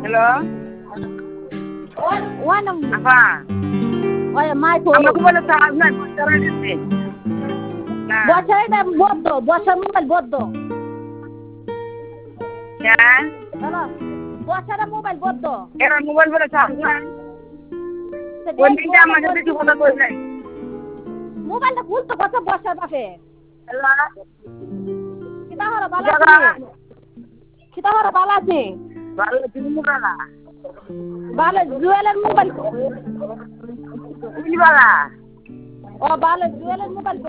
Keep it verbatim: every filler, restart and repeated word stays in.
hello one নম্বর আপা ওই my phone আমাকে বলে চার্জ নাই বসারা দিতে না বছর এটা বদ্ধ বছর মোবাইল বদ্ধ হ্যাঁ হ্যালো বছর মোবাইল বদ্ধ এরা মোবাইল বলে চার্জ নাই কোন দিনটা আমার সাথে কি কথা কই নাই মোবাইলটা খুলতে কত বছর বাপে হ্যালো কিতা হলো বালা আছে কিতা হলো বালা আছে ভালো তুমি মুকালা বালা জুয়েলের মোবাইল তুমি বালা ও বালা জুয়েলের মোবাইল